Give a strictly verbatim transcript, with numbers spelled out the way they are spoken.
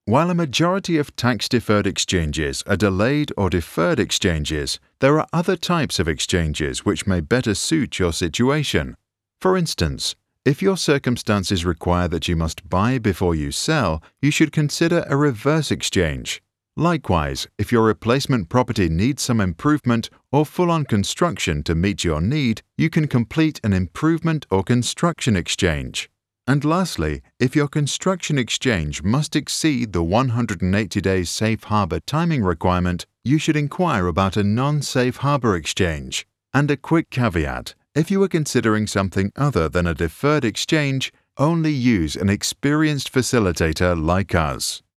While a majority of tax-deferred exchanges are delayed or deferred exchanges, there are other types of exchanges which may better suit your situation. For instance, if your circumstances require that you must buy before you sell, you should consider a reverse exchange. Likewise, if your replacement property needs some improvement or full-on construction to meet your need, you can complete an improvement or construction exchange. And lastly, if your construction exchange must exceed the one hundred eighty days safe harbor timing requirement, you should inquire about a non-safe harbor exchange. And a quick caveat: if you are considering something other than a deferred exchange, only use an experienced facilitator like us.